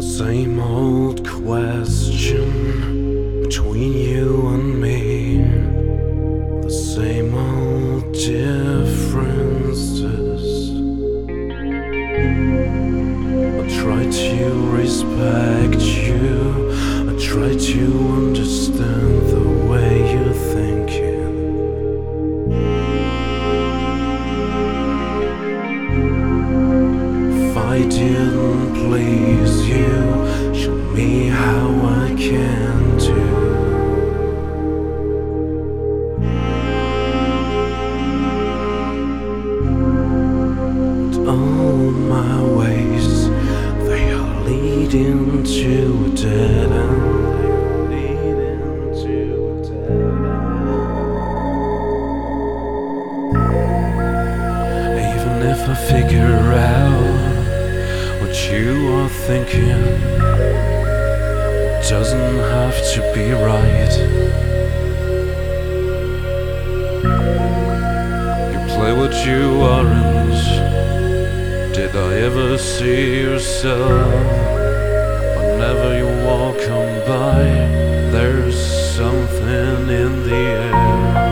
The same old question between you and me, the same old differences. I try to respect you, I try to understand the way you're thinking. If I didn't please you, show me how I can do. But all my ways, they are leading to a dead end. They are leading to a dead end. Even if I figure out what you are thinking, it doesn't have to be right. You play what you aren't. Did I ever see yourself? Whenever you walk on by, there's something in the air.